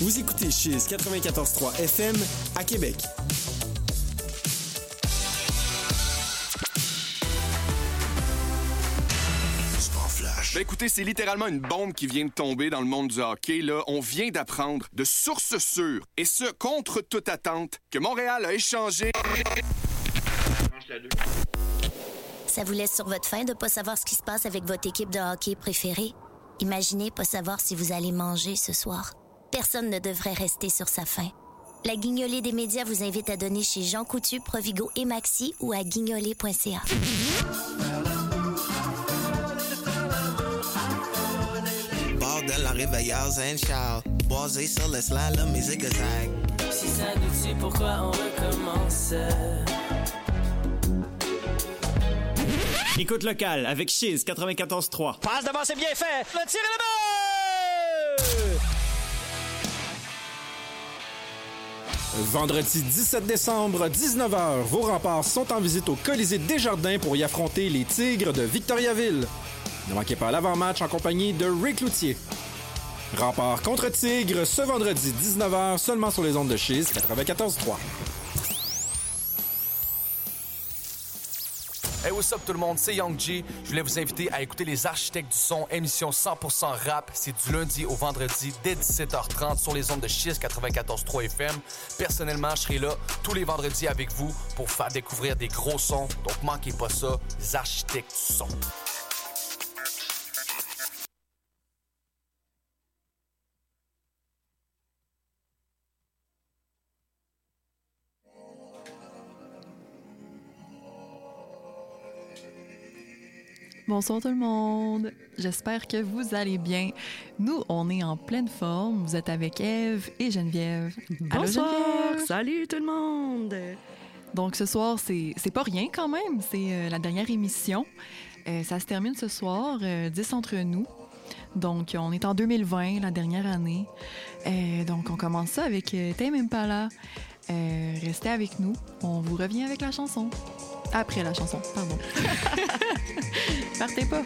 Vous écoutez Chiz 94.3 FM à Québec. Ben écoutez, c'est littéralement une bombe qui vient de tomber dans le monde du hockey. Là, on vient d'apprendre de sources sûres, et ce, contre toute attente, que Montréal a échangé... Ça vous laisse sur votre faim de pas savoir ce qui se passe avec votre équipe de hockey préférée? Imaginez pas savoir si vous allez manger ce soir. Personne ne devrait rester sur sa faim. La Guignolée des médias vous invite à donner chez Jean Coutu, Provigo et Maxi ou à guignolée.ca. Bordel, la réveilleuse and shout. Boisé sur le slalom et zigzag. Si ça nous tue, pourquoi on recommence? Écoute locale avec Chiz 94.3. Passe devant, c'est bien fait. Le tir est là-bas! Vendredi 17 décembre, 19h, vos remparts sont en visite au Colisée Desjardins pour y affronter les Tigres de Victoriaville. Ne manquez pas l'avant-match en compagnie de Rick Loutier. Remparts contre Tigres ce vendredi 19h seulement sur les ondes de Chiz 94.3. Hey, what's up tout le monde, c'est Young G. Je voulais vous inviter à écouter Les Architectes du Son, émission 100% rap. C'est du lundi au vendredi dès 17h30 sur les ondes de Chiz 94.3 FM. Personnellement, je serai là tous les vendredis avec vous pour faire découvrir des gros sons. Donc manquez pas ça, Les Architectes du Son. Bonsoir tout le monde, j'espère que vous allez bien. Nous, on est en pleine forme, vous êtes avec Ève et Geneviève. Bonsoir, Allô, Geneviève? salut tout le monde. Donc ce soir, c'est pas rien quand même, c'est la dernière émission. Ça se termine ce soir, 10 entre nous. Donc on est en 2020, la dernière année. Donc on commence ça avec Tame Impala. Restez avec nous, on vous revient avec la chanson. Après la chanson, pardon. Partez pas.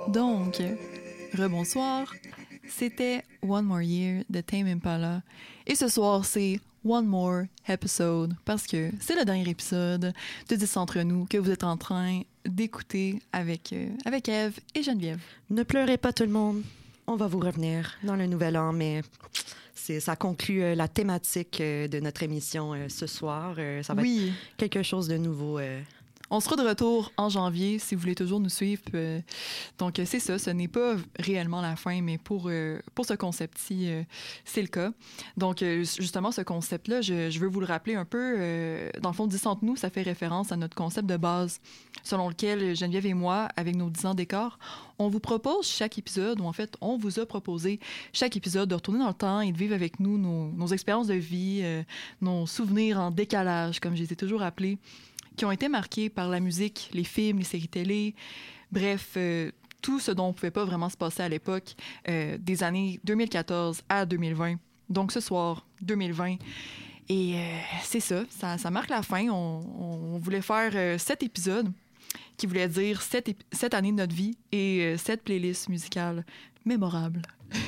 Donc, rebonsoir. C'était One More Year de Tame Impala. Et ce soir, c'est One More Episode, parce que c'est le dernier épisode de 10 entre nous que vous êtes en train d'écouter avec Ève et Geneviève. Ne pleurez pas tout le monde, on va vous revenir dans le nouvel an, mais ça conclut la thématique de notre émission ce soir. Ça va être quelque chose de nouveau. On sera de retour en janvier si vous voulez toujours nous suivre. Donc, c'est ça. Ce n'est pas réellement la fin, mais pour ce concept-ci, c'est le cas. Donc, justement, ce concept-là, je veux vous le rappeler un peu. Dans le fond, 10 entre nous, ça fait référence à notre concept de base, selon lequel Geneviève et moi, avec nos 10 ans d'écart, on vous propose chaque épisode, ou en fait, on vous a proposé chaque épisode de retourner dans le temps et de vivre avec nous nos expériences de vie, nos souvenirs en décalage, comme je les ai toujours appelés, qui ont été marqués par la musique, les films, les séries télé, bref, tout ce dont on ne pouvait pas vraiment se passer à l'époque, des années 2014 à 2020. Donc ce soir, 2020. Et c'est ça marque la fin. On voulait faire 7 épisodes, qui voulait dire 7 années de notre vie et 7 playlists musicales mémorables.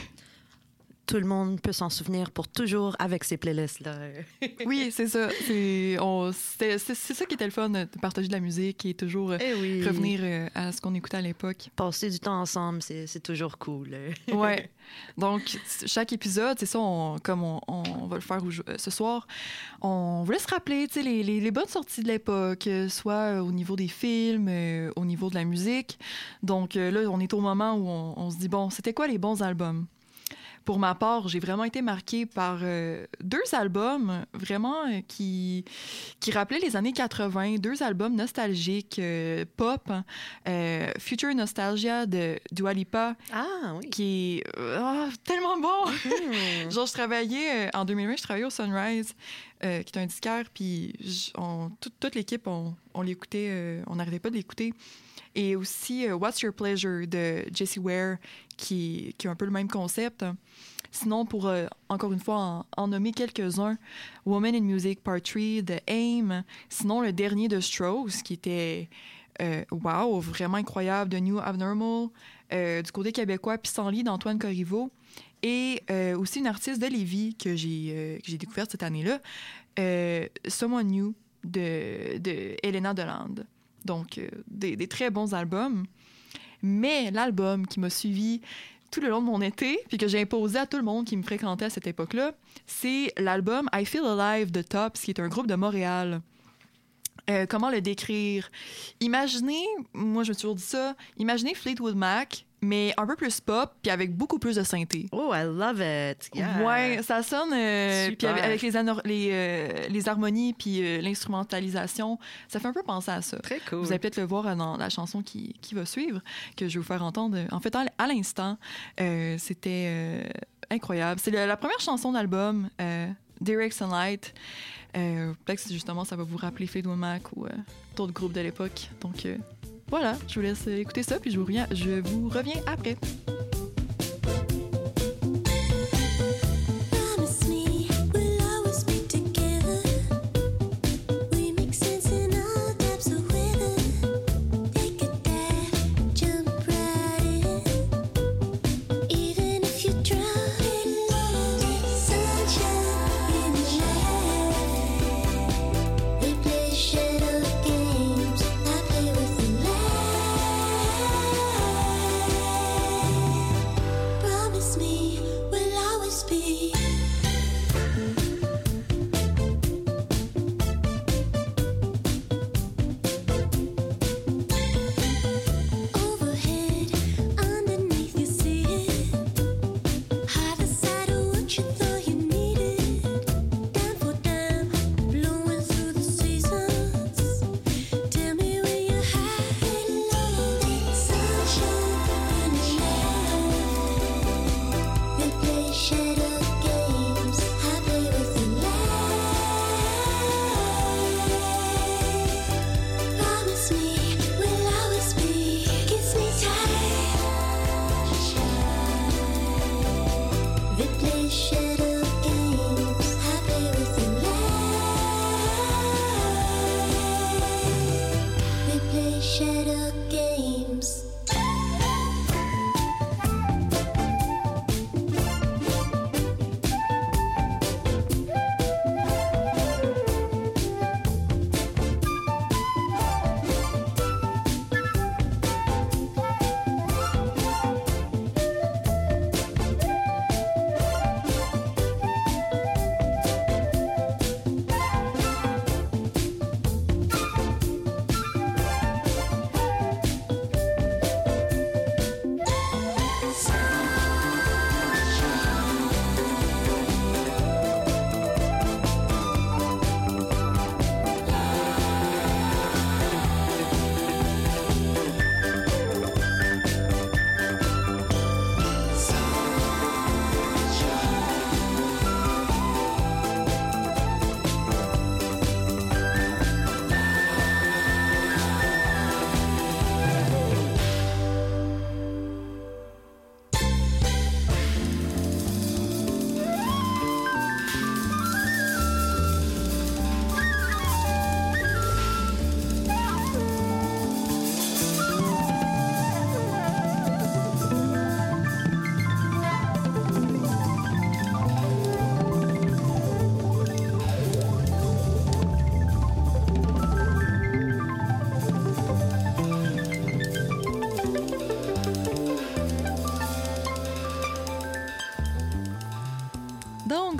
Tout le monde peut s'en souvenir pour toujours avec ces playlists-là. Oui, c'est ça. C'est ça qui était le fun, de partager de la musique et toujours revenir à ce qu'on écoutait à l'époque. Passer du temps ensemble, c'est toujours cool. Ouais. Donc, chaque épisode, c'est ça, comme on va le faire ce soir, on voulait se rappeler les bonnes sorties de l'époque, soit au niveau des films, au niveau de la musique. Donc là, on est au moment où on se dit, bon, c'était quoi les bons albums? Pour ma part, j'ai vraiment été marquée par 2 albums vraiment qui rappelaient les années 80, 2 albums nostalgiques, pop, Future Nostalgia de Dua Lipa, qui est tellement bon! Genre, je travaillais, en 2020, je travaillais au Sunrise, qui est un disquaire, puis toute l'équipe, on l'écoutait, on n'arrêtait pas de l'écouter. Et aussi What's Your Pleasure de Jessie Ware, qui a un peu le même concept. Sinon, pour encore une fois en nommer quelques-uns, Woman in Music Part 3 de AIM. Sinon, le dernier de Strokes, qui était vraiment incroyable, de New Abnormal, du côté québécois, Pissenlit d'Antoine Corriveau. Et aussi une artiste de Lévis que j'ai découverte cette année-là, Someone New de Elena Delande. Donc, des très bons albums. Mais l'album qui m'a suivi tout le long de mon été, puis que j'ai imposé à tout le monde qui me fréquentait à cette époque-là, c'est l'album I Feel Alive de Tops, qui est un groupe de Montréal. Comment le décrire? Imaginez, moi je me suis toujours dit ça, imaginez Fleetwood Mac, mais un peu plus pop, puis avec beaucoup plus de synthé. Oh, I love it! Yeah. Ouais, ça sonne, puis avec les harmonies, puis l'instrumentalisation, ça fait un peu penser à ça. Très cool. Vous allez peut-être le voir dans la chanson qui va suivre, que je vais vous faire entendre. En fait, à l'instant, c'était incroyable. C'est la première chanson d'album, Direct Sunlight. Peut-être que justement, ça va vous rappeler Fleetwood Mac ou d'autres groupes de l'époque. Donc, voilà, je vous laisse écouter ça, puis je vous reviens après.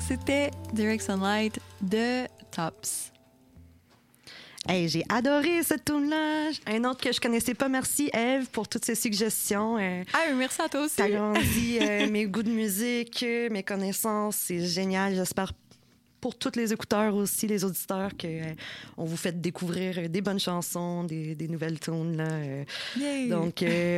c'était Direct Sunlight de Tops. Hey, j'ai adoré cette tune-là. Un autre que je connaissais pas. Merci, Eve, pour toutes ces suggestions. Merci à toi aussi. T'as grandi mes goûts de musique, mes connaissances. C'est génial. J'espère pour tous les écouteurs aussi, les auditeurs, qu'on vous fait découvrir des bonnes chansons, des nouvelles tunes. Là. Donc,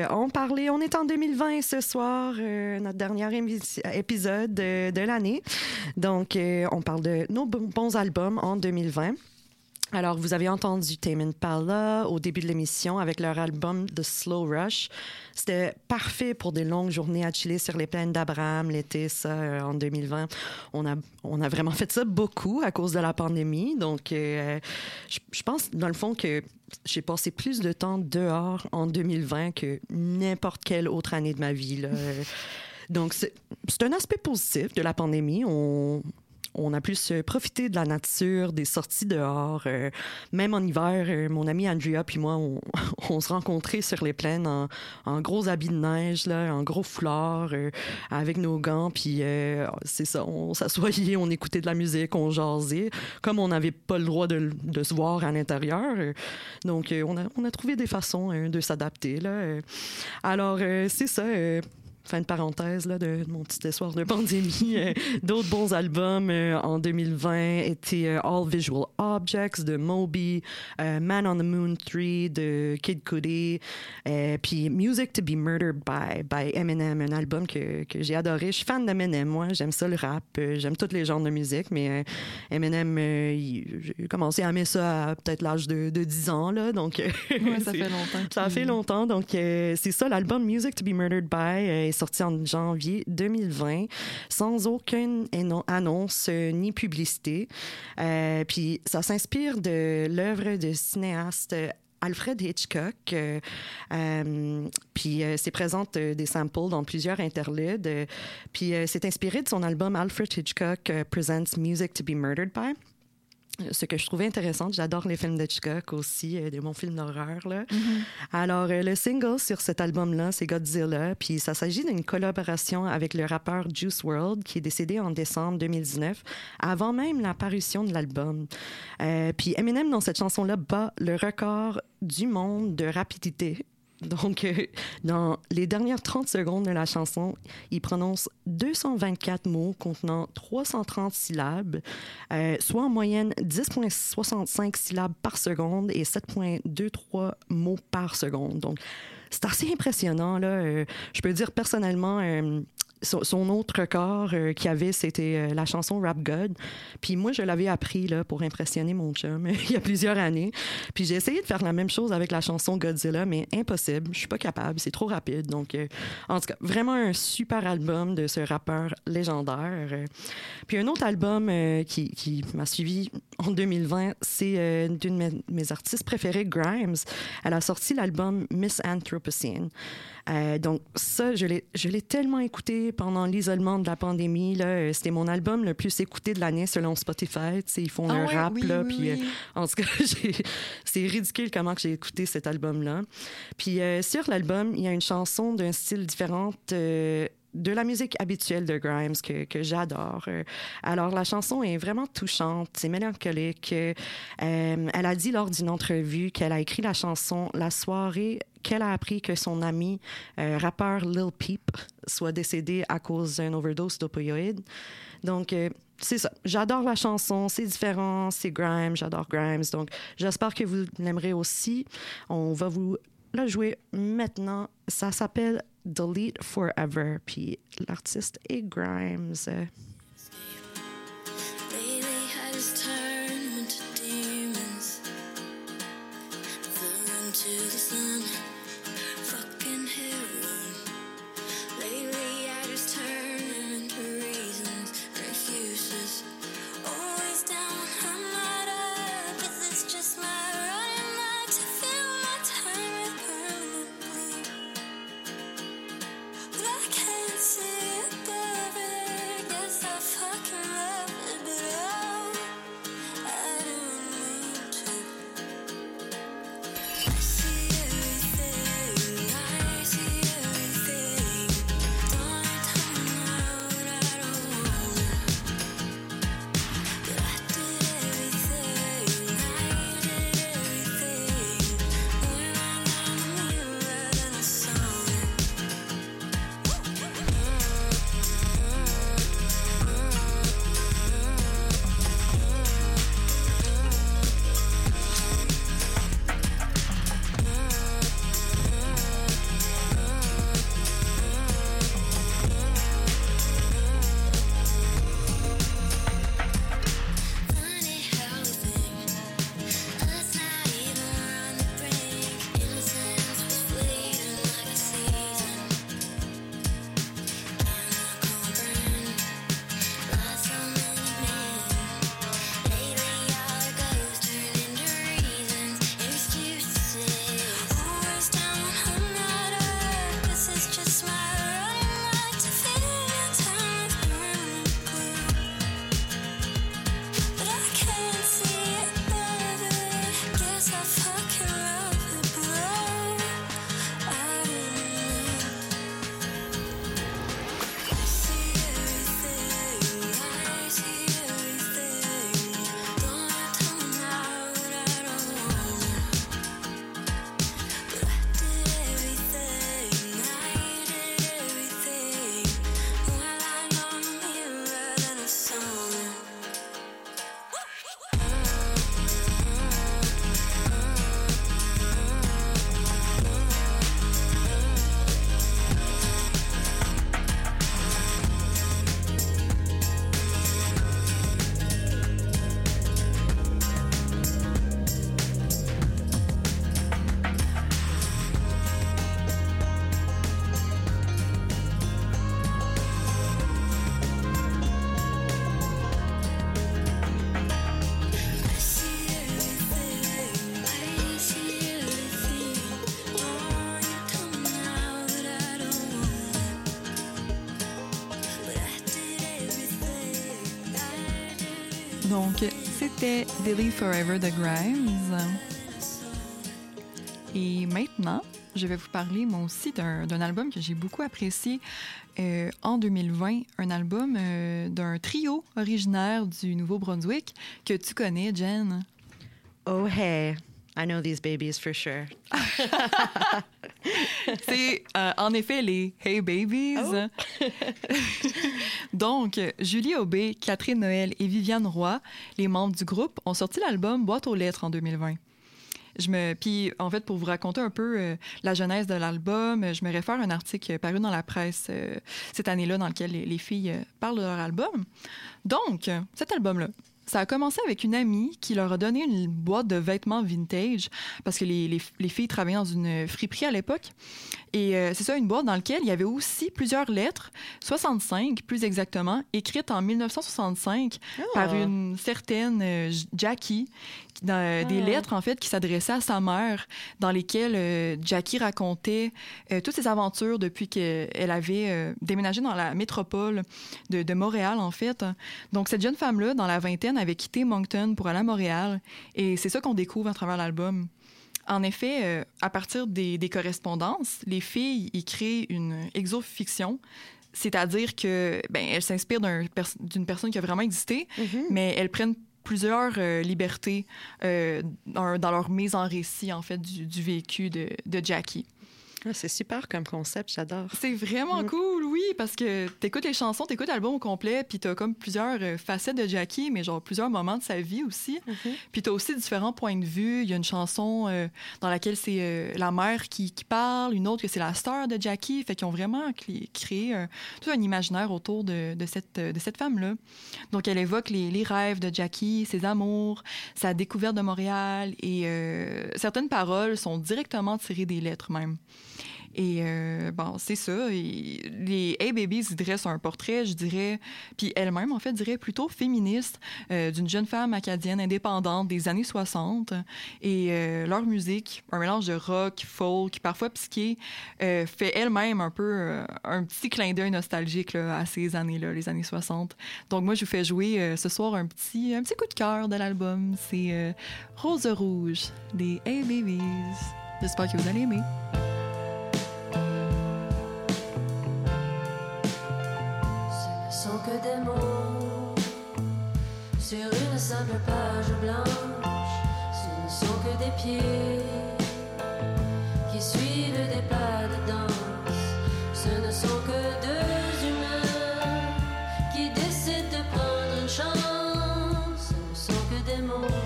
on est en 2020 ce soir, notre dernier épisode de l'année. Donc, on parle de nos bons albums en 2020. Alors, vous avez entendu Tame Impala au début de l'émission avec leur album The Slow Rush. C'était parfait pour des longues journées à chiller sur les plaines d'Abraham l'été, ça, en 2020. On a vraiment fait ça beaucoup à cause de la pandémie. Donc, je pense, dans le fond, que j'ai passé plus de temps dehors en 2020 que n'importe quelle autre année de ma vie, là. Donc, c'est un aspect positif de la pandémie. On a pu profiter de la nature, des sorties dehors. Même en hiver, mon ami Andrea puis moi, on se rencontrait sur les plaines en gros habits de neige, là, en gros foulard, avec nos gants. Puis c'est ça, on s'assoyait, on écoutait de la musique, on jasait. Comme on n'avait pas le droit de se voir à l'intérieur. Donc, on a trouvé des façons de s'adapter, là. Alors, c'est ça... fin de parenthèse là, de mon petit histoire de pandémie. D'autres bons albums en 2020 étaient All Visual Objects de Moby, Man on the Moon 3 de Kid Cudi, puis Music to be Murdered by Eminem, un album que j'ai adoré. Je suis fan d'Eminem, moi. J'aime ça, le rap. J'aime tous les genres de musique, mais Eminem, j'ai commencé à aimer ça à peut-être l'âge de 10 ans. Là, donc, ouais, ça fait longtemps. Ça fait longtemps. Donc, c'est ça, l'album Music to be Murdered by sorti en janvier 2020, sans aucune annonce ni publicité. Puis ça s'inspire de l'œuvre de cinéaste Alfred Hitchcock. Puis c'est présente des samples dans plusieurs interludes. Puis c'est inspiré de son album Alfred Hitchcock Presents Music to be Murdered by. Ce que je trouvais intéressant, j'adore les films d'Hitchcock aussi, de mon film d'horreur, là. Mm-hmm. Alors, le single sur cet album-là, c'est Godzilla, puis ça s'agit d'une collaboration avec le rappeur Juice WRLD, qui est décédé en décembre 2019, avant même la parution de l'album. Puis Eminem, dans cette chanson-là, bat le record du monde de rapidité. Donc, dans les dernières 30 secondes de la chanson, il prononce 224 mots contenant 330 syllabes, soit en moyenne 10,65 syllabes par seconde et 7,23 mots par seconde. Donc, c'est assez impressionnant, là. Je peux dire personnellement... son autre record qu'il avait, c'était la chanson Rap God. Puis moi, je l'avais appris là, pour impressionner mon chum il y a plusieurs années. Puis j'ai essayé de faire la même chose avec la chanson Godzilla, mais impossible. Je suis pas capable. C'est trop rapide. Donc, en tout cas, vraiment un super album de ce rappeur légendaire. Puis un autre album qui m'a suivi en 2020, c'est d'une de mes artistes préférées, Grimes. Elle a sorti l'album Miss Anthropocene. Donc ça, je l'ai tellement écouté pendant l'isolement de la pandémie. Là. C'était mon album le plus écouté de l'année selon Spotify. T'sais, ils font un rap. Là, puis, en tout cas, c'est ridicule comment j'ai écouté cet album-là. Puis sur l'album, il y a une chanson d'un style différent de la musique habituelle de Grimes que j'adore. Alors, la chanson est vraiment touchante, c'est mélancolique. Elle a dit lors d'une entrevue qu'elle a écrit la chanson la soirée qu'elle a appris que son ami rappeur Lil Peep soit décédé à cause d'une overdose d'opioïdes. Donc, c'est ça. J'adore la chanson, c'est différent, c'est Grimes, j'adore Grimes. Donc, j'espère que vous l'aimerez aussi. On va vous la jouer maintenant. Ça s'appelle Delete Forever, puis l'artiste est Grimes. See everything Donc, c'était Billy Forever de Grimes. Et maintenant, je vais vous parler, moi aussi, d'un album que j'ai beaucoup apprécié en 2020. Un album d'un trio originaire du Nouveau-Brunswick que tu connais, Jen. Oh, hey. I know these babies for sure. C'est en effet les Hey Babies. Oh. Donc, Julie Aubé, Catherine Noël et Viviane Roy, les membres du groupe, ont sorti l'album Boîte aux lettres en 2020. Puis, en fait, pour vous raconter un peu la genèse de l'album, je me réfère à un article paru dans la presse cette année-là dans lequel les filles parlent de leur album. Donc, cet album-là, ça a commencé avec une amie qui leur a donné une boîte de vêtements vintage parce que les filles travaillaient dans une friperie à l'époque. Et c'est ça, une boîte dans laquelle il y avait aussi plusieurs lettres, 65 plus exactement, écrites en 1965 par une certaine Jackie. Des lettres, en fait, qui s'adressaient à sa mère, dans lesquelles Jackie racontait toutes ses aventures depuis qu'elle avait déménagé dans la métropole de Montréal, en fait. Donc, cette jeune femme-là, dans la vingtaine, avait quitté Moncton pour aller à Montréal. Et c'est ça qu'on découvre à travers l'album. En effet, à partir des correspondances, les filles y créent une exofiction, c'est-à-dire que elles s'inspirent d'une personne qui a vraiment existé, mais elles prennent plusieurs libertés dans leur mise en récit, en fait, du vécu de Jackie. Ah, c'est super comme concept, j'adore. C'est vraiment cool, oui, parce que t'écoutes les chansons, t'écoutes l'album au complet, puis t'as comme plusieurs facettes de Jackie, mais genre plusieurs moments de sa vie aussi. Puis t'as aussi différents points de vue. Il y a une chanson dans laquelle c'est la mère qui parle, une autre que c'est la star de Jackie. Fait qu'ils ont vraiment créé tout un imaginaire autour de cette femme-là. Donc elle évoque les rêves de Jackie, ses amours, sa découverte de Montréal, et certaines paroles sont directement tirées des lettres même. Et c'est ça. Et les Hey Babies, ils dressent un portrait, je dirais, puis elle-même, en fait, dirait plutôt féministe, d'une jeune femme acadienne indépendante des années 60. Et leur musique, un mélange de rock, folk, parfois psyché, fait elle-même un peu un petit clin d'œil nostalgique là, à ces années-là, les années 60. Donc moi, je vous fais jouer ce soir un petit coup de cœur de l'album. C'est Rose Rouge des Hey Babies. J'espère que vous allez aimer. Ce ne sont que des mots sur une simple page blanche. Ce ne sont que des pieds qui suivent des pas de danse. Ce ne sont que deux humains qui décident de prendre une chance. Ce ne sont que des mots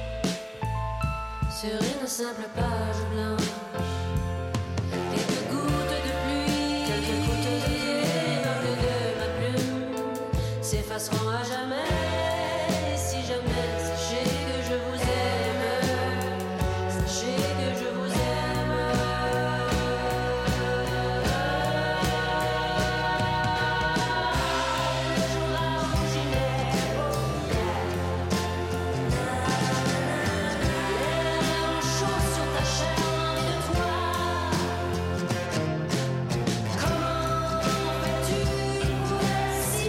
sur une simple page blanche. Quelques gouttes de pluie, quelques gouttes de s'effaceront à jamais. Et si jamais, sachez que je vous aime. Sachez que je vous aime. Le jour a rougi mes paupières. L'air est chaud sur ta chair, loin de toi. Comment fais-tu pour être si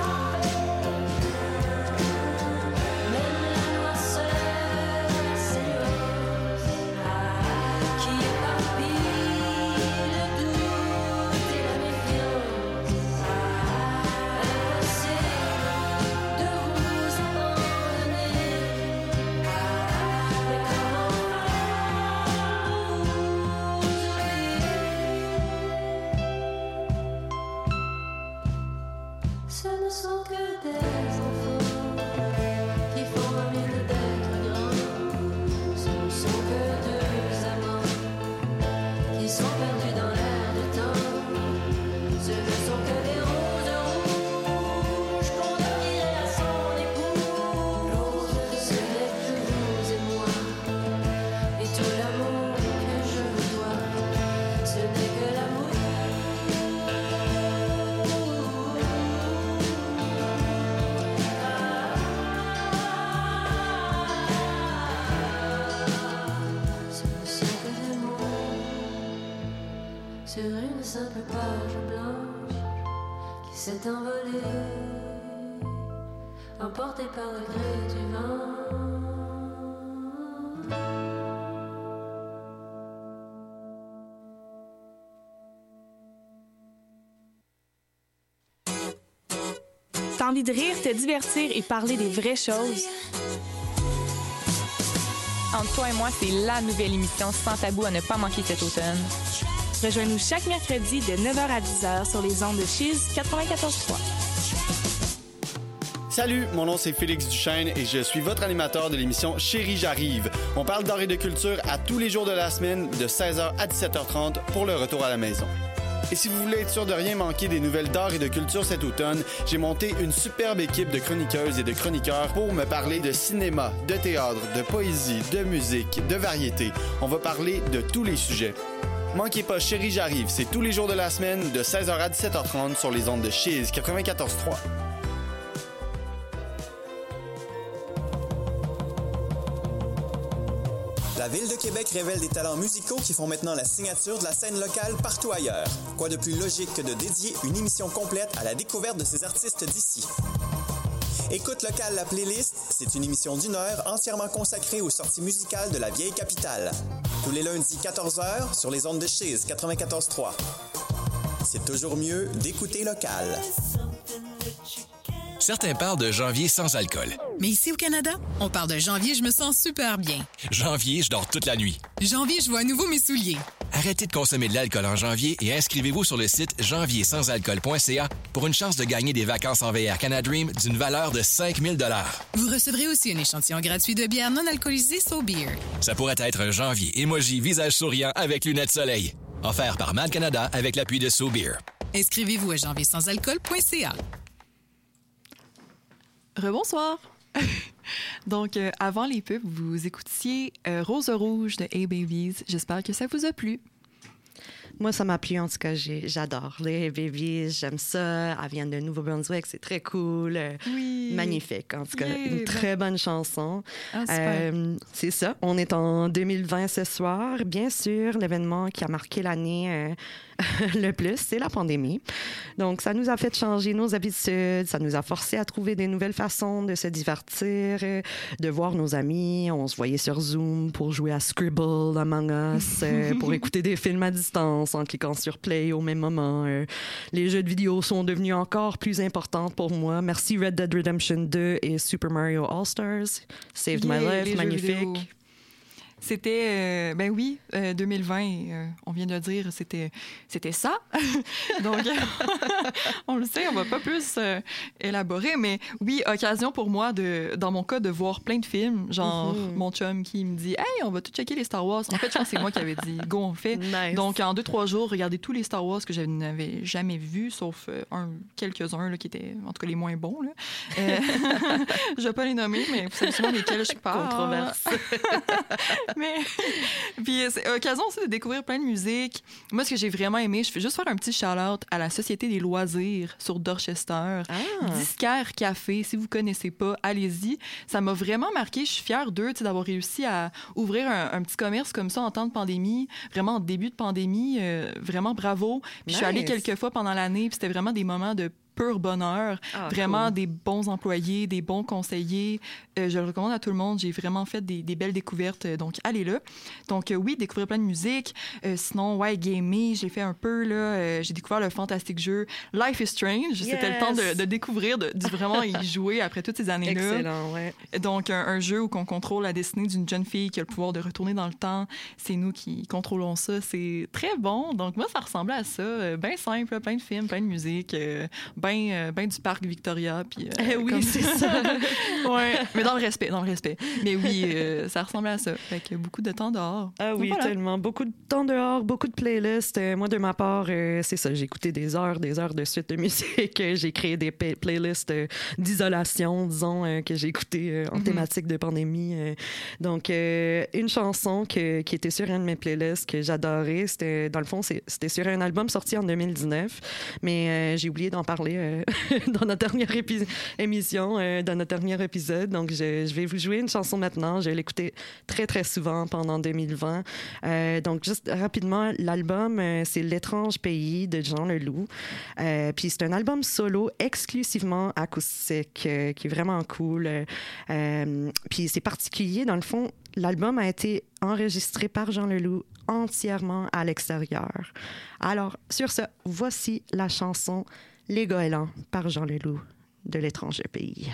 ce ne sont que des enfants qui font le mieux d'être grands. Ce ne sont que deux amants qui sont perdus dans l'air du temps. Ce ne sont que des roses rouges qu'on offrirait à son époux. Ce n'est que vous et moi et tout l'amour que je vous dois. Ce n'est que l'amour. Sur une simple page blanche qui s'est envolée emporté par le gré du vent. T'as envie de rire, te divertir et parler des vraies choses? Entre toi et moi, c'est la nouvelle émission sans tabou à ne pas manquer cet automne. Rejoins-nous chaque mercredi de 9h à 10h sur les ondes de Chiz 94.3. Salut, mon nom c'est Félix Duchesne et je suis votre animateur de l'émission Chérie, j'arrive. On parle d'art et de culture à tous les jours de la semaine de 16h à 17h30 pour le retour à la maison. Et si vous voulez être sûr de rien manquer des nouvelles d'art et de culture cet automne, j'ai monté une superbe équipe de chroniqueuses et de chroniqueurs pour me parler de cinéma, de théâtre, de poésie, de musique, de variété. On va parler de tous les sujets. Manquez pas Chérie, j'arrive, c'est tous les jours de la semaine de 16h à 17h30 sur les ondes de Chiz 94.3. La Ville de Québec révèle des talents musicaux qui font maintenant la signature de la scène locale partout ailleurs. Quoi de plus logique que de dédier une émission complète à la découverte de ces artistes d'ici? Écoute local la playlist, c'est une émission d'1 heure entièrement consacrée aux sorties musicales de la vieille capitale. Tous les lundis 14h sur les ondes de Chiz 94.3. C'est toujours mieux d'écouter local. Certains parlent de janvier sans alcool. Mais ici au Canada, on parle de janvier, je me sens super bien. Janvier, je dors toute la nuit. Janvier, je vois à nouveau mes souliers. Arrêtez de consommer de l'alcool en janvier et inscrivez-vous sur le site janviersansalcool.ca pour une chance de gagner des vacances en VR Canadream d'une valeur de 5 000 $. Vous recevrez aussi un échantillon gratuit de bière non alcoolisée So Beer. Ça pourrait être un janvier emoji visage souriant avec lunettes soleil. Offert par Mad Canada avec l'appui de So Beer. Inscrivez-vous à janviersansalcool.ca. Rebonsoir! Donc, avant les pubs, vous écoutiez Rose Rouge de Hey Babies. J'espère que ça vous a plu. Moi, ça m'a plu. En tout cas, j'adore les Hey Babies. J'aime ça. Elles viennent de Nouveau-Brunswick. C'est très cool. Oui. Magnifique. En tout cas, une très bonne chanson. Ah, super. C'est ça. On est en 2020 ce soir. Bien sûr, l'événement qui a marqué l'année le plus, c'est la pandémie. Donc, ça nous a fait changer nos habitudes. Ça nous a forcé à trouver des nouvelles façons de se divertir, de voir nos amis. On se voyait sur Zoom pour jouer à Scribble, Among Us, pour écouter des films à distance en cliquant sur Play au même moment. Les jeux de vidéo sont devenus encore plus importants pour moi. Merci Red Dead Redemption 2 et Super Mario All-Stars. Saved my life, magnifique. C'était, 2020, on vient de le dire, c'était ça. Donc, on le sait, on va pas plus élaborer, mais oui, occasion pour moi, dans mon cas, de voir plein de films, genre mon chum qui me dit « Hey, on va tout checker les Star Wars ». En fait, je pense que c'est moi qui avais dit « Go, on fait nice. ». Donc, en 2-3 jours, regarder tous les Star Wars que je n'avais jamais vus, sauf quelques-uns là, qui étaient, en tout cas, les moins bons. Là. Je vais pas les nommer, mais vous savez souvent lesquels je parle. Controverse. Mais puis c'est l'occasion aussi de découvrir plein de musique. Moi, ce que j'ai vraiment aimé, je fais juste faire un petit shout-out à la Société des loisirs sur Dorchester. Disquaire Café, si vous connaissez pas, allez-y. Ça m'a vraiment marqué. Je suis fière d'eux d'avoir réussi à ouvrir un petit commerce comme ça en temps de pandémie, vraiment en début de pandémie. Vraiment bravo. Puis je suis allée quelques fois pendant l'année, puis c'était vraiment des moments de pur bonheur. Vraiment cool. Des bons employés, des bons conseillers. Je le recommande à tout le monde. J'ai vraiment fait des belles découvertes. Donc, allez là. Donc, oui, découvrir plein de musique. Sinon, gamer, j'ai fait un peu, là. J'ai découvert le fantastique jeu Life is Strange. Yes. C'était le temps de découvrir, de vraiment y jouer après toutes ces années-là. Excellent, ouais. Donc, un jeu où on contrôle la destinée d'une jeune fille qui a le pouvoir de retourner dans le temps. C'est nous qui contrôlons ça. C'est très bon. Donc, moi, ça ressemblait à ça. Bien simple, plein de films, plein de musique. Ben du parc Victoria. Puis, oui, c'est ça. Ouais, mais dans le respect. Mais oui, ça ressemblait à ça. Fait que beaucoup de temps dehors. Ah oui, voilà. Tellement. Beaucoup de temps dehors, beaucoup de playlists. Moi, de ma part, c'est ça. J'ai écouté des heures de suite de musique. J'ai créé des playlists d'isolation, disons, que j'ai écoutées en thématique de pandémie. Donc, une chanson qui était sur une de mes playlists que j'adorais, dans le fond, c'était sur un album sorti en 2019, mais j'ai oublié d'en parler joué dans notre dernière émission, dans notre dernier épisode. Donc, je vais vous jouer une chanson maintenant. Je l'ai écoutée très, très souvent pendant 2020. Donc, juste rapidement, l'album, c'est L'étrange pays de Jean Leloup. Puis c'est un album solo exclusivement acoustique qui est vraiment cool. Puis c'est particulier, dans le fond, l'album a été enregistré par Jean Leloup entièrement à l'extérieur. Alors, sur ce, voici la chanson Les Goélands par Jean Leloup de L'étrange pays.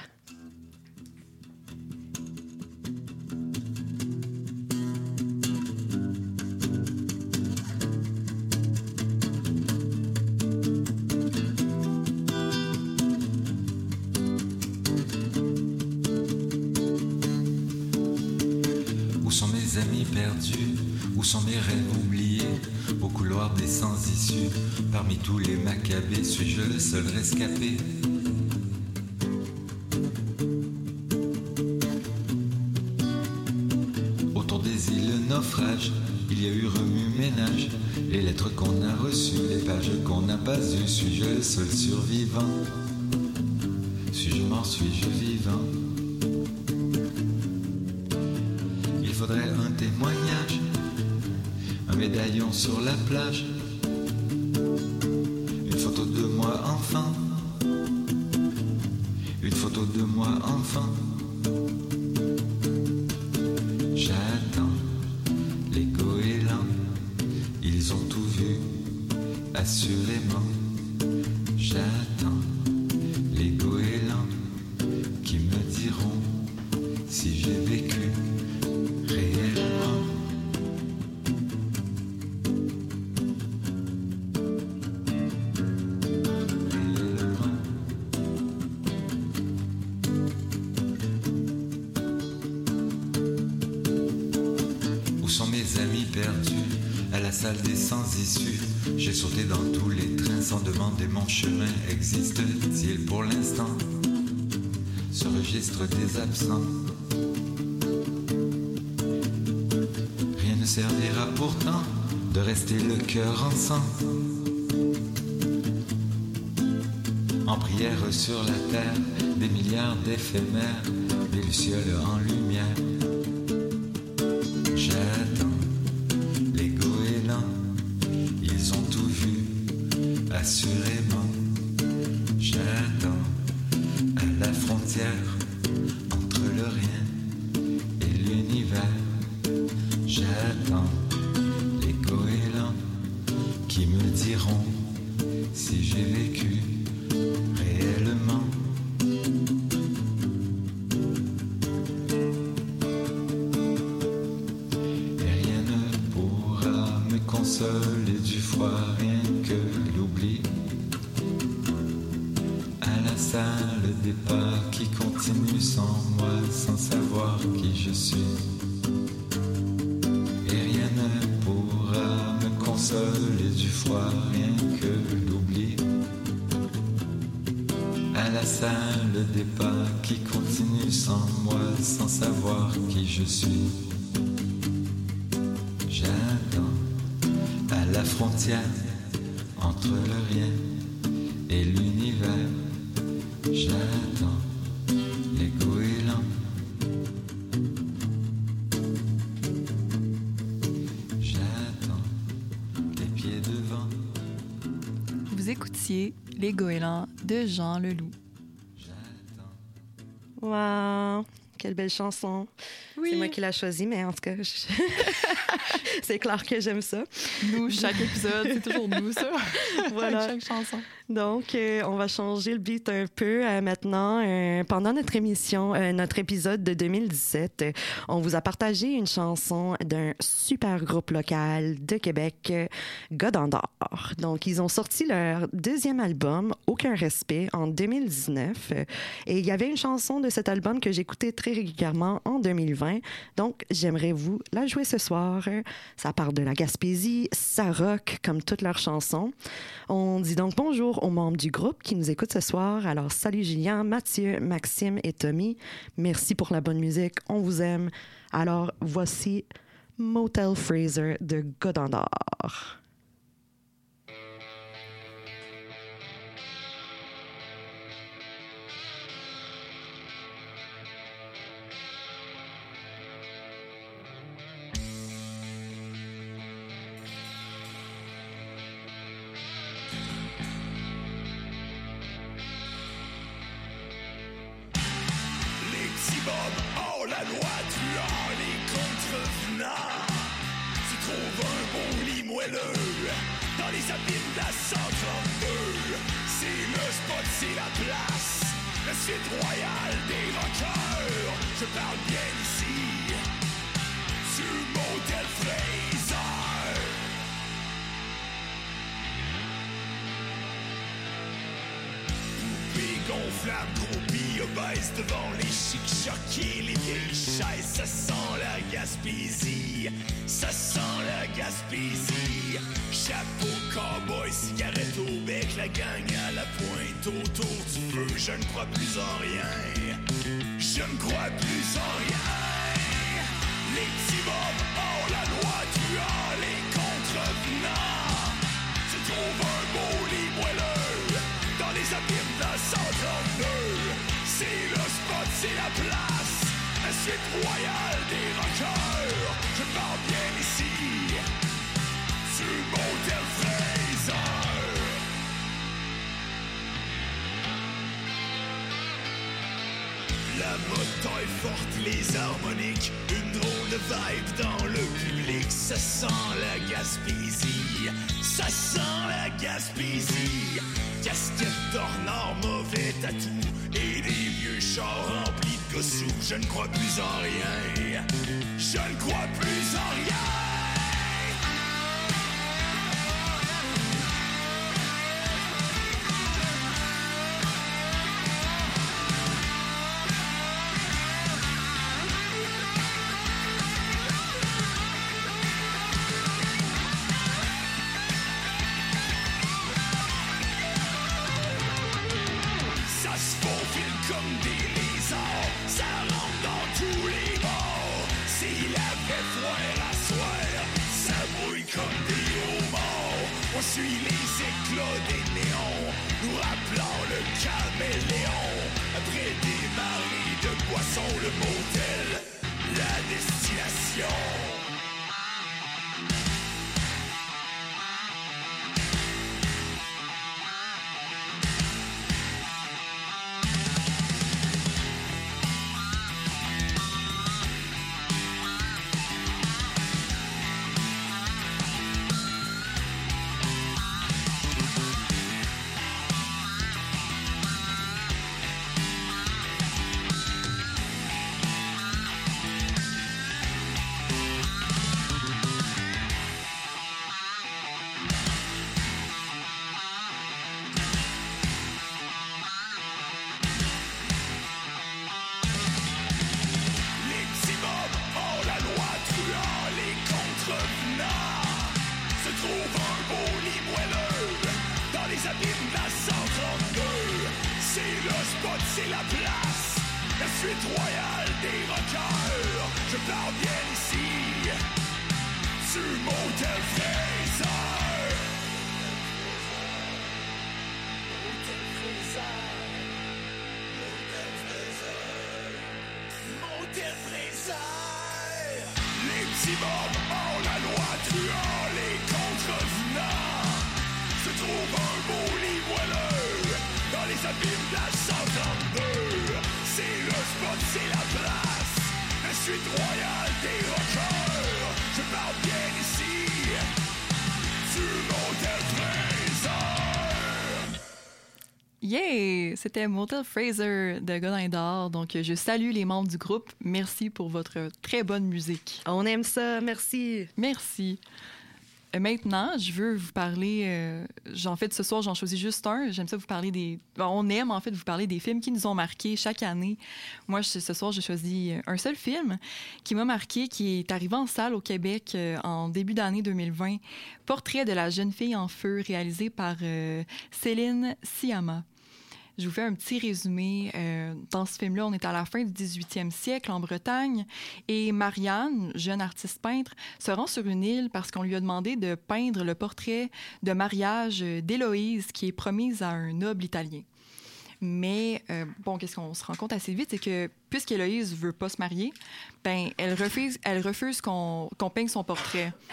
Amis perdus, où sont mes rêves oubliés? Au couloir des sans-issue, parmi tous les macabées, suis-je le seul rescapé? Autour des îles naufrages, il y a eu remue-ménage. Les lettres qu'on a reçues, les pages qu'on n'a pas eues, suis-je le seul survivant? Suis-je mort, suis-je vivant? Il faudrait un témoignage, un médaillon sur la plage, une photo de moi enfant, une photo de moi enfant. J'attends les goélands, ils ont tout vu, assurément. J'attends les goélands qui me diront si j'ai vécu réellement. Où sont mes amis perdus à la salle des sans-issue? J'ai sauté dans tous les trains sans demander mon chemin. Existe-t-il pour l'instant ce registre des absents? Rien ne servira pourtant de rester le cœur ensemble, en prière sur la terre, des milliards d'éphémères, des lucioles en lumière. J'attends les goélands, ils ont tout vu, assurément. J'attends à la frontière entre le rien et l'univers. J'attends les goélands qui me diront si j'ai vécu réellement. Et rien ne pourra me consoler du froid, rien que l'oubli. À la salle des pas qui continue sans moi, sans savoir qui je suis. Et rien ne pourra me consoler du froid, rien que l'oubli. À la salle des pas qui continue sans moi, sans savoir qui je suis. J'attends à la frontière entre le rien et l'univers. J'attends les goélands. J'attends les pieds devant. Vous écoutiez Les Goélands de Jean Leloup. Wow! Quelle belle chanson. Oui. C'est moi qui l'ai choisie, mais en tout cas, c'est clair que j'aime ça. Nous, chaque épisode, c'est toujours nous, ça. Voilà. Chaque chanson. Donc, on va changer le beat un peu maintenant. Pendant notre émission, notre épisode de 2017, on vous a partagé une chanson d'un super groupe local de Québec, Godendor. Donc, ils ont sorti leur deuxième album, Aucun respect, en 2019. Et il y avait une chanson de cet album que j'écoutais très régulièrement en 2020. Donc, j'aimerais vous la jouer ce soir. Ça part de la Gaspésie, ça rock comme toutes leurs chansons. On dit donc bonjour aux membres du groupe qui nous écoutent ce soir. Alors, salut Julien, Mathieu, Maxime et Tommy. Merci pour la bonne musique. On vous aime. Alors, voici Motel Fraser de Godendor. loi tuant les contrevenants. Tu trouves un bon lit moelleux dans les abîmes de la 132. C'est le spot, c'est la place, la suite royale des rockers. Je parle bien ici du Motel Fraser. Gonflable, groupie, obèse devant les chic-choqués, les vieilles chaises, ça sent la Gaspésie, ça sent la Gaspésie. Chapeau, cowboy, cigarette au bec, la gang à la pointe autour du feu. Je ne crois plus en rien, je ne crois plus en rien. Les petits bobs ont la loi tuant les contrevenants. Tu trouves un beau lit moelleux dans les abîmes de 132. C'est le spot, c'est la place, la suite royale des rockers. Je parle bien ici du Motel Fraser. La moto est forte, les harmoniques, une drôle de vibe dans le public. Ça sent la Gaspésie, ça sent la Gaspésie. Casquette d'or nord, mauvais tatou et des vieux chars remplis de gossous. Je ne crois plus en rien, je ne crois plus en rien. Comme des lézards, ça rentre dans tous les bords. S'il avait froid à soir, ça bouille comme des homards. On suit les éclats des néons, nous rappelant le caméléon. Après des marées de poissons, le motel, la destination. C'est la place, la suite royale des rockers. Je parle bien ici du Motel Fraser. Motel Fraser. Motel Fraser. Les petits mobs ont la loi tuant les contrevenants. Se trouve un beau lit moelleux dans les abîmes de la 132. C'est le spot, c'est la place, la suite royale des rockers. Je parle bien ici du Motel Fraser. Yeah! C'était Motel Fraser de Godin d'Or. Donc, je salue les membres du groupe. Merci pour votre très bonne musique. On aime ça. Merci. Merci. Maintenant, je veux vous parler... en fait, ce soir, j'en choisis juste un. J'aime ça vous parler des... On aime, en fait, vous parler des films qui nous ont marqués chaque année. Moi, ce soir, j'ai choisi un seul film qui m'a marqué, qui est arrivé en salle au Québec en début d'année 2020. Portrait de la jeune fille en feu, réalisé par Céline Sciamma. Je vous fais un petit résumé. Dans ce film-là, on est à la fin du 18e siècle en Bretagne et Marianne, jeune artiste peintre, se rend sur une île parce qu'on lui a demandé de peindre le portrait de mariage d'Héloïse qui est promise à un noble italien. Mais, qu'est-ce qu'on se rend compte assez vite, c'est que puisqu'Héloïse ne veut pas se marier, elle refuse qu'on peigne son portrait.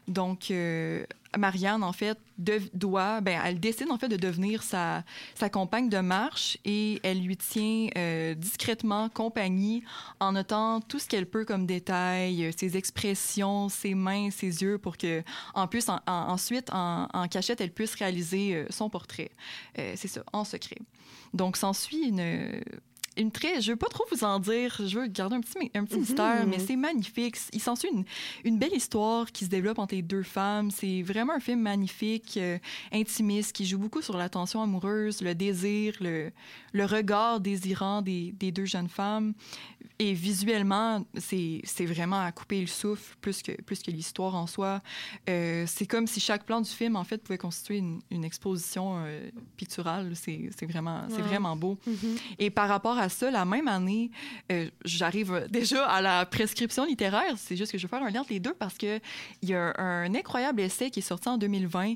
Donc, Marianne, en fait, elle décide, en fait, de devenir sa compagne de marche et elle lui tient discrètement compagnie en notant tout ce qu'elle peut comme détail, ses expressions, ses mains, ses yeux, pour que, en plus, ensuite, en cachette, elle puisse réaliser son portrait. C'est ça, en secret. Donc, s'ensuit je veux pas trop vous en dire, je veux garder un petit mystère, mais c'est magnifique. Il s'ensuit une belle histoire qui se développe entre les deux femmes. C'est vraiment un film magnifique, intimiste, qui joue beaucoup sur la tension amoureuse, le désir, le regard désirant des deux jeunes femmes. Et visuellement, c'est vraiment à couper le souffle plus que l'histoire en soi. C'est comme si chaque plan du film, en fait, pouvait constituer une exposition picturale. C'est vraiment beau. Et par rapport à ça, la même année, j'arrive déjà à la prescription littéraire. C'est juste que je veux faire un lien entre les deux parce qu'il y a un incroyable essai qui est sorti en 2020.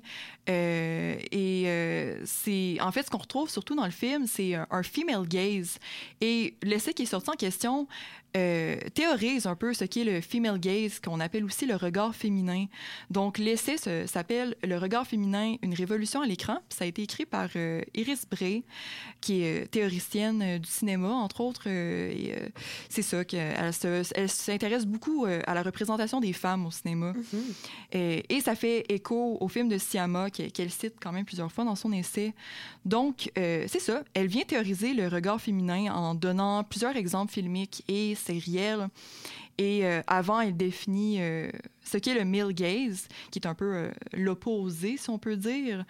C'est en fait, ce qu'on retrouve surtout dans le film, c'est un female gaze. Et l'essai qui est sorti en question théorise un peu ce qu'est le female gaze, qu'on appelle aussi le regard féminin. Donc, l'essai s'appelle « Le regard féminin, une révolution à l'écran ». Ça a été écrit par Iris Bray, qui est théoricienne du cinéma, entre autres. C'est ça, elle s'intéresse beaucoup à la représentation des femmes au cinéma. Et ça fait écho au film de Siama, qu'elle cite quand même plusieurs fois dans son essai. Donc, c'est ça, elle vient théoriser le regard féminin en donnant plusieurs exemples filmiques et sériels. Et avant, elle définit ce qu'est le male gaze, qui est un peu l'opposé, si on peut dire.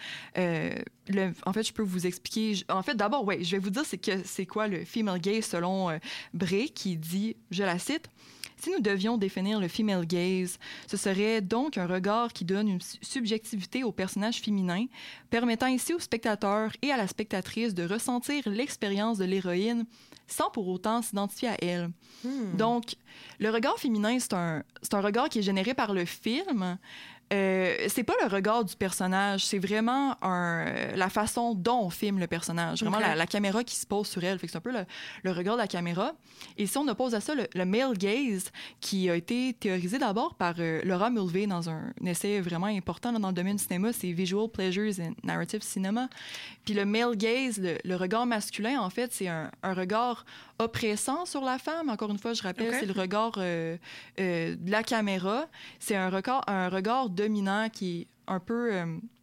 En fait, je peux vous expliquer. En fait, d'abord, je vais vous dire c'est quoi le female gaze selon Bray, qui dit, je la cite, « Si nous devions définir le female gaze, ce serait donc un regard qui donne une subjectivité au personnage féminin, permettant ainsi au spectateur et à la spectatrice de ressentir l'expérience de l'héroïne sans pour autant s'identifier à elle. » Donc, le regard féminin, c'est un regard qui est généré par le film. C'est pas le regard du personnage, c'est vraiment la façon dont on filme le personnage. Vraiment la caméra qui se pose sur elle. Fait que c'est un peu le regard de la caméra. Et si on oppose à ça le male gaze, qui a été théorisé d'abord par Laura Mulvey dans un essai vraiment important dans le domaine du cinéma, c'est Visual Pleasures and Narrative Cinema. Puis le male gaze, le regard masculin, en fait, c'est un regard oppressant sur la femme. Encore une fois, je rappelle, c'est le regard de la caméra. C'est un regard dominant qui est un peu...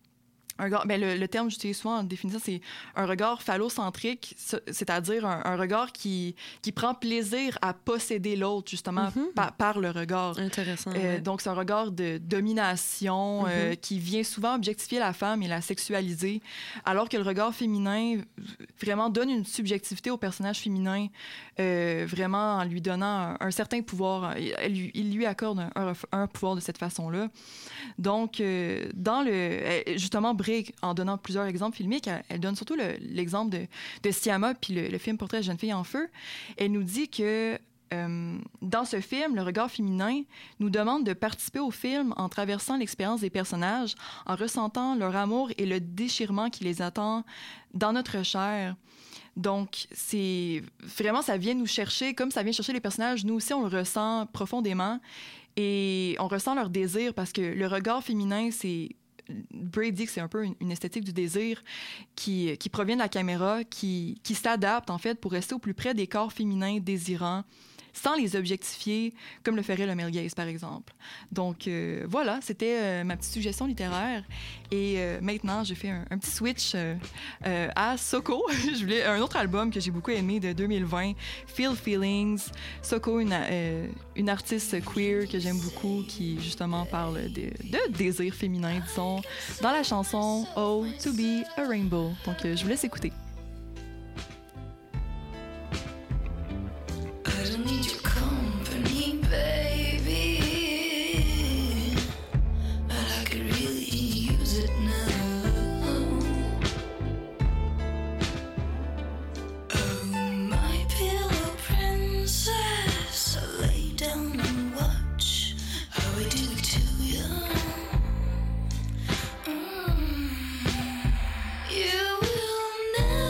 le terme que j'utilise souvent en définissant, c'est un regard phallocentrique, c'est-à-dire un regard qui prend plaisir à posséder l'autre, justement, par le regard. Intéressant. Donc, c'est un regard de domination qui vient souvent objectifier la femme et la sexualiser, alors que le regard féminin vraiment donne une subjectivité au personnage féminin, vraiment en lui donnant un certain pouvoir. Il lui accorde un pouvoir de cette façon-là. Donc, justement, en donnant plusieurs exemples filmiques, elle donne surtout l'exemple de Siama puis le film Portrait de jeune fille en feu. Elle nous dit que dans ce film, le regard féminin nous demande de participer au film en traversant l'expérience des personnages, en ressentant leur amour et le déchirement qui les attend dans notre chair. Donc, c'est vraiment, ça vient nous chercher, comme ça vient chercher les personnages, nous aussi, on le ressent profondément et on ressent leur désir parce que le regard féminin, Bray dit que c'est un peu une esthétique du désir qui provient de la caméra, qui s'adapte, en fait, pour rester au plus près des corps féminins désirants, sans les objectifier, comme le ferait le male gaze, par exemple. Donc, voilà, c'était ma petite suggestion littéraire. Et maintenant, j'ai fait un petit switch à Soko. Je voulais un autre album que j'ai beaucoup aimé de 2020, Feel Feelings. Soko, une artiste queer que j'aime beaucoup, qui, justement, parle de désir féminin, disons, dans la chanson « Oh, to be a rainbow ». Donc, je vous laisse écouter. I don't need your company, baby, but I could really use it now. Oh, my pillow princess, I lay down and watch how we do it to you. You will never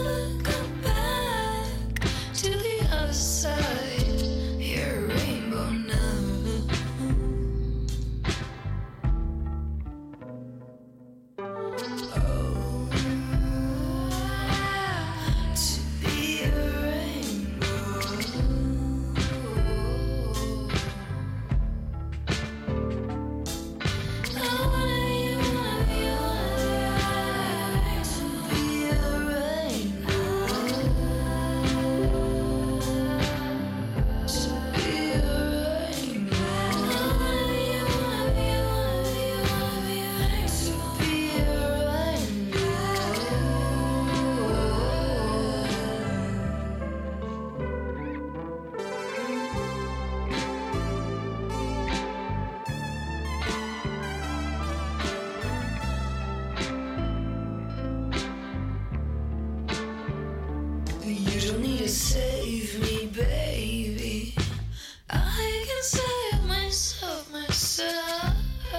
don't need to save me, baby. I can save myself, myself.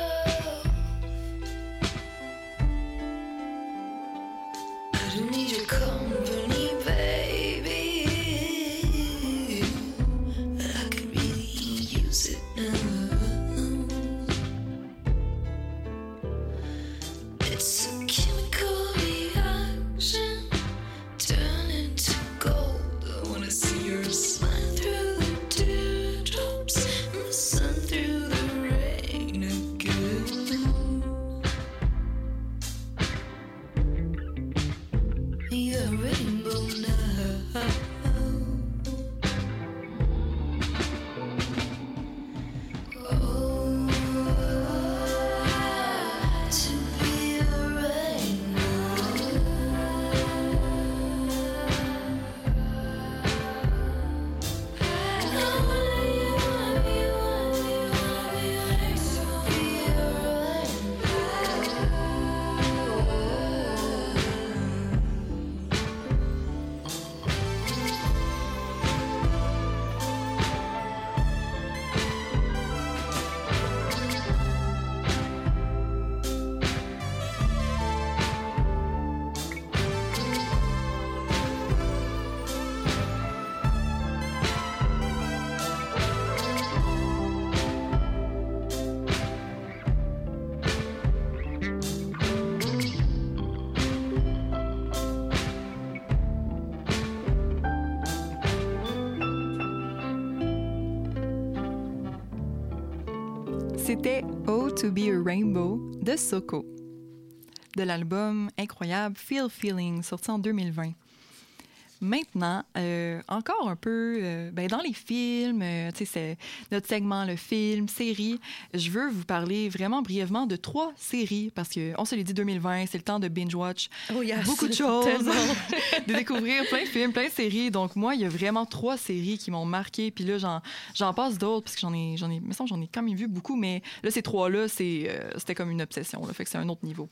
I don't need your company, baby. But I could really use it now. It's a chemical reaction, turn into gold. I wanna see your smile through the teardrops and the sun through the rain again. Be a rainbow now. Oh, to be a rainbow. C'était Oh to be a Rainbow de Soko, de l'album incroyable Feel Feeling, sorti en 2020. Maintenant, encore un peu dans les films, tu sais, c'est notre segment, le film, série. Je veux vous parler vraiment brièvement de 3 séries parce qu'on se l'est dit 2020, c'est le temps de binge-watch. Oh yes! Beaucoup de choses, Tellement. de découvrir plein de films, plein de séries. Donc moi, il y a vraiment 3 séries qui m'ont marqué. Puis là, j'en passe d'autres parce que j'en ai quand même vu beaucoup. Mais là, ces 3-là, c'était comme une obsession. Là, fait que c'est un autre niveau.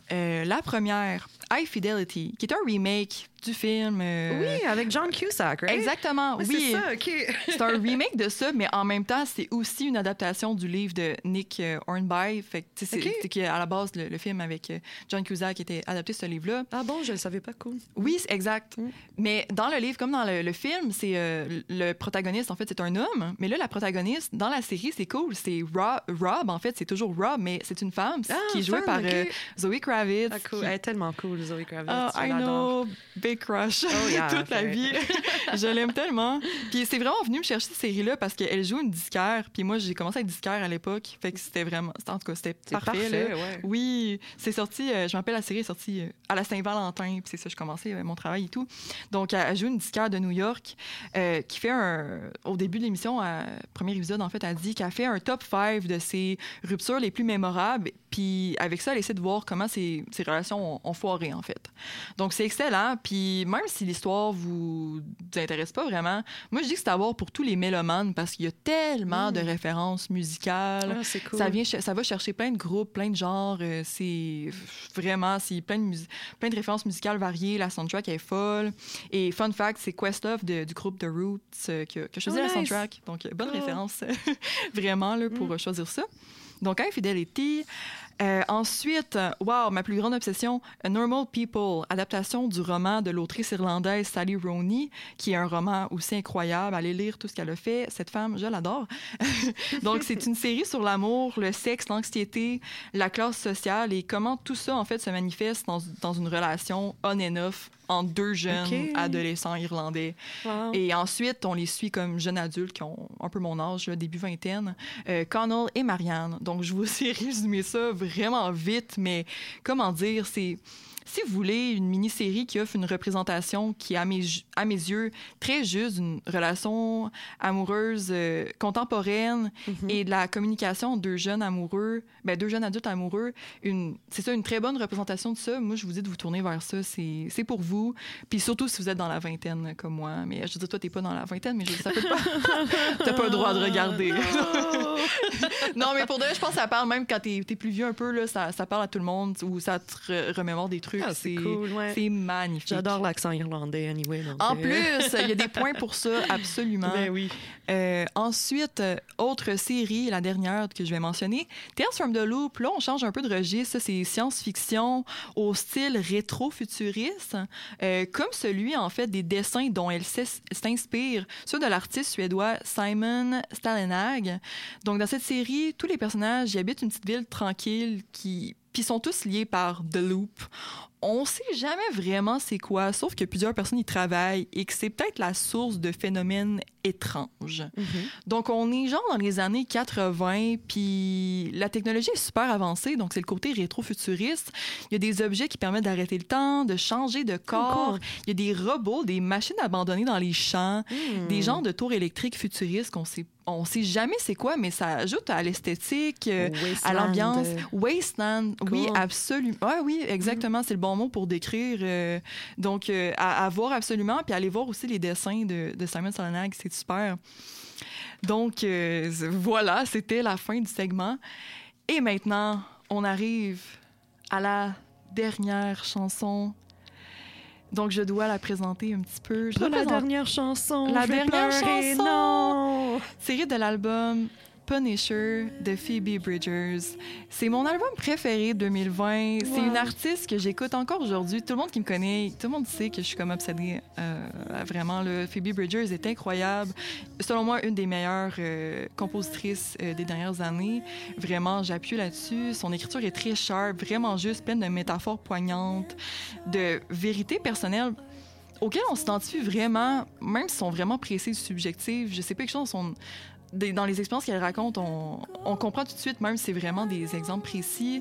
La première, High Fidelity, qui est un remake du film. Oui, avec John Cusack, right? Exactement, oui. oui. C'est ça, OK. C'est un remake de ça, mais en même temps, c'est aussi une adaptation du livre de Nick Hornby. Fait que, c'est qu'à la base, le film avec John Cusack était adapté ce livre-là. Ah bon, je le savais pas, cool. Oui, exact. Mais dans le livre, comme dans le film, c'est le protagoniste, en fait, c'est un homme. Mais là, la protagoniste, dans la série, c'est cool. C'est Rob, en fait, c'est toujours Rob, mais c'est une femme qui est jouée par Zoe Kravitz. Ah, cool. Elle est tellement cool, Zoe Kravitz. Oh, I know, big crush. Oh, yeah, toute la vie. Je l'aime tellement. Puis c'est vraiment venu me chercher cette série-là parce qu'elle joue une disquaire. Puis moi, j'ai commencé à être disquaire à l'époque. Fait que c'était vraiment... En tout cas, c'était parfait. Là. Ouais. Oui, c'est sorti... je me rappelle, la série est sortie à la Saint-Valentin. Puis c'est ça, je commençais mon travail et tout. Donc, elle joue une disquaire de New York qui fait au début de l'émission, premier épisode, en fait, elle dit qu'elle fait un top 5 de ses ruptures les plus mémorables. Puis avec ça, elle essaie de voir comment ces relations ont foiré, en fait. Donc, c'est excellent. Puis même si l'histoire vous intéresse pas vraiment, moi, je dis que c'est à voir pour tous les mélomanes parce qu'il y a tellement de références musicales. Ah, c'est cool. Ça va chercher plein de groupes, plein de genres. C'est vraiment... C'est plein de références musicales variées. La soundtrack est folle. Et fun fact, c'est Questlove du groupe The Roots qui a choisi la soundtrack. Donc, bonne référence vraiment là, pour choisir ça. Donc, High Fidelity. Ensuite, ma plus grande obsession, Normal People, adaptation du roman de l'autrice irlandaise Sally Rooney, qui est un roman aussi incroyable. Allez lire tout ce qu'elle a fait. Cette femme, je l'adore. Donc, c'est une série sur l'amour, le sexe, l'anxiété, la classe sociale et comment tout ça, en fait, se manifeste dans une relation on and off entre 2 jeunes adolescents irlandais. Wow. Et ensuite, on les suit comme jeunes adultes qui ont un peu mon âge, là, début vingtaine, Connell et Marianne. Donc, je vous ai résumé ça vraiment vite, mais comment dire, c'est... Si vous voulez une mini-série qui offre une représentation qui est, à mes yeux, très juste d'une relation amoureuse contemporaine et de la communication entre 2 jeunes amoureux, 2 jeunes adultes amoureux, c'est ça, une très bonne représentation de ça. Moi, je vous dis de vous tourner vers ça. C'est pour vous. Puis surtout si vous êtes dans la vingtaine comme moi. Mais je veux dire, toi, t'es pas dans la vingtaine, mais ça peut pas... T'as pas le droit de regarder. Non, mais pour de vrai, je pense que ça parle même quand t'es plus vieux un peu, là, ça parle à tout le monde ou ça te remémore des trucs truc. Ah, c'est cool, ouais. C'est magnifique. J'adore l'accent irlandais, anyway. Donc, en plus, il y a des points pour ça, absolument. Ben oui. Ensuite, autre série, la dernière que je vais mentionner, Tales from the Loop. Là, on change un peu de registre. Ça, c'est science-fiction au style rétro-futuriste, comme celui, en fait, des dessins dont elle s'inspire, ceux de l'artiste suédois Simon Stålenhag. Donc, dans cette série, tous les personnages y habitent une petite ville tranquille qui sont tous liés par The Loop. On sait jamais vraiment c'est quoi, sauf que plusieurs personnes y travaillent et que c'est peut-être la source de phénomènes étranges. Donc, on est genre dans les années 80, puis la technologie est super avancée, donc c'est le côté rétro-futuriste. Il y a des objets qui permettent d'arrêter le temps, de changer de corps. Il y a des robots, des machines abandonnées dans les champs, des genres de tours électriques futuristes on sait jamais c'est quoi, mais ça ajoute à l'esthétique, à l'ambiance. Wasteland, oui, absolument. Oui, exactement, c'est le bon mot pour décrire. Donc, à voir absolument, puis aller voir aussi les dessins de Simon Stålenhag, c'est super. Donc, voilà, c'était la fin du segment. Et maintenant, on arrive à la dernière chanson. Donc, je dois la présenter un petit peu. La dernière chanson. La dernière pleurer, chanson. Non. Série de l'album Punisher de Phoebe Bridgers. C'est mon album préféré de 2020. C'est une artiste que j'écoute encore aujourd'hui. Tout le monde qui me connaît, tout le monde sait que je suis comme obsédée. Vraiment, Phoebe Bridgers est incroyable. Selon moi, une des meilleures compositrices des dernières années. Vraiment, j'appuie là-dessus. Son écriture est très sharp, vraiment juste, pleine de métaphores poignantes, de vérités personnelles auxquelles on s'identifie vraiment, même si sont vraiment précises, subjectives. Je sais pas, quelque chose dans les expériences qu'elle raconte, on comprend tout de suite, même si c'est vraiment des exemples précis.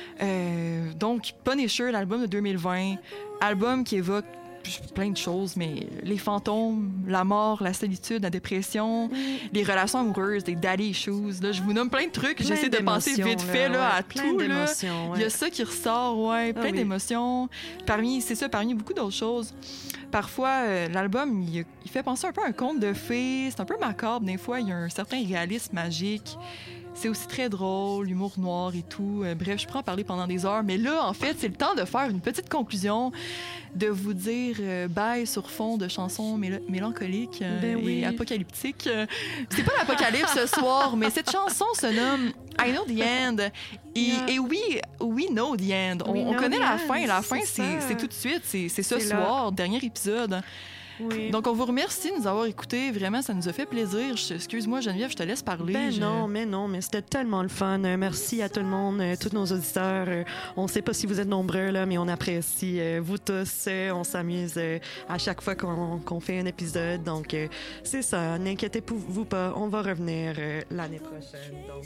Donc, Punisher, l'album de 2020, album qui évoque plein de choses, mais les fantômes, la mort, la solitude, la dépression, les relations amoureuses, des daddy issues. Là, je vous nomme plein de trucs. J'essaie de penser vite fait à tout. Là. Il y a ça qui ressort, plein d'émotions. Parmi beaucoup d'autres choses. Parfois, l'album, il fait penser un peu à un conte de fées. C'est un peu macabre. Des fois, il y a un certain réalisme magique. C'est aussi très drôle, l'humour noir et tout. Bref, je pourrais en parler pendant des heures. Mais là, en fait, c'est le temps de faire une petite conclusion, de vous dire bye sur fond de chansons mélancoliques et apocalyptiques. C'est pas l'apocalypse ce soir, mais cette chanson se nomme I Know the End. Et oui, we know the end. On connaît la fin. La fin, c'est tout de suite. C'est ce soir, dernier épisode. Oui. Donc, on vous remercie de nous avoir écoutés. Vraiment, ça nous a fait plaisir. Excuse-moi, Geneviève, je te laisse parler. Non, mais c'était tellement le fun. Merci à tout le monde, tous nos auditeurs. On ne sait pas si vous êtes nombreux, là, mais on apprécie vous tous. On s'amuse à chaque fois qu'on fait un épisode. Donc, c'est ça. N'inquiétez-vous pas. On va revenir l'année prochaine. Donc...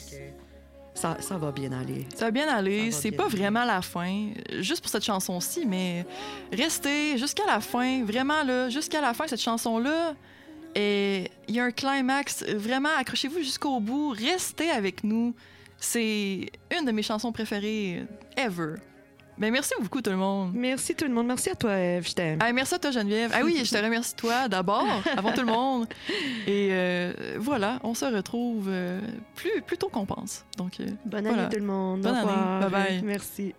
Ça va bien aller. Ça va bien aller. C'est pas vraiment la fin, juste pour cette chanson-ci, mais restez jusqu'à la fin. Vraiment, là, jusqu'à la fin, cette chanson-là, il y a un climax. Vraiment, accrochez-vous jusqu'au bout. Restez avec nous. C'est une de mes chansons préférées ever. Ben, merci beaucoup, tout le monde. Merci, tout le monde. Merci à toi, Eve. Je t'aime. Merci à toi, Geneviève. Oui, je te remercie, toi, d'abord, avant tout le monde. Et voilà, on se retrouve plus tôt qu'on pense. Donc, bonne année, tout le monde. Bonne année. Bye-bye. Merci.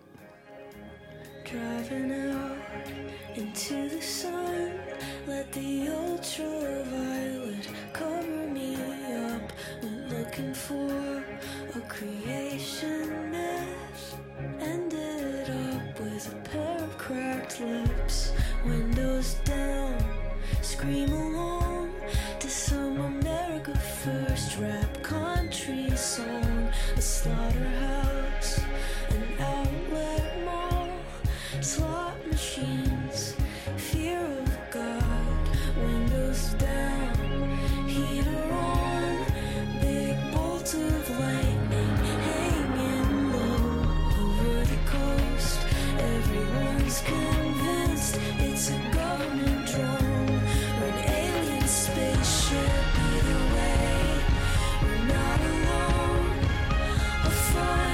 Driving out into the sun, let the ultraviolet cover me up. When looking for a creation myth, ended up with a pair of cracked lips. Windows down, scream along to some America First rap country song. A slaughterhouse, an outlet mall, slot machines, fear of God. Windows down, heater on, big bolt of lightning hanging low over the coast. Everyone's convinced it's a government drone or an alien spaceship. Either way, we're not alone. A fire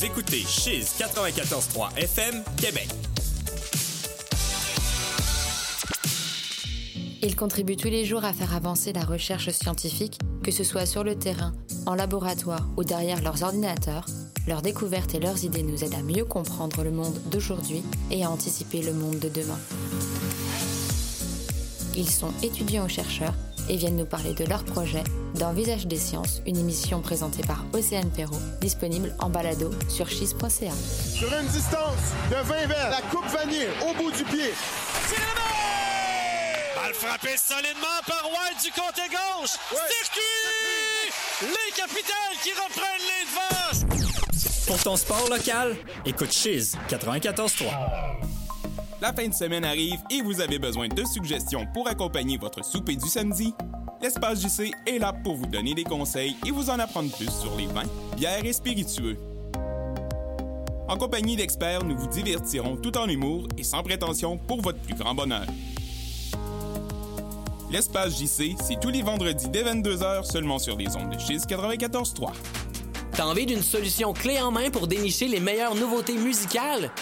écoutez Chiz 94.3 FM, Québec. Ils contribuent tous les jours à faire avancer la recherche scientifique, que ce soit sur le terrain, en laboratoire ou derrière leurs ordinateurs. Leurs découvertes et leurs idées nous aident à mieux comprendre le monde d'aujourd'hui et à anticiper le monde de demain. Ils sont étudiants ou chercheurs et viennent nous parler de leurs projets dans Visage des sciences, une émission présentée par Océane Perrault, disponible en balado sur chiz.ca. Sur une distance de 20 mètres, la coupe vanille au bout du pied. Balle frappée solidement par White du côté gauche. Circuit! Les Capitals qui reprennent les devants. Pour ton sport local, écoute Chiz 94.3. La fin de semaine arrive et vous avez besoin de suggestions pour accompagner votre souper du samedi? L'Espace JC est là pour vous donner des conseils et vous en apprendre plus sur les vins, bières et spiritueux. En compagnie d'experts, nous vous divertirons tout en humour et sans prétention pour votre plus grand bonheur. L'Espace JC, c'est tous les vendredis dès 22h seulement sur les ondes de Chiz 94.3. T'as envie d'une solution clé en main pour dénicher les meilleures nouveautés musicales?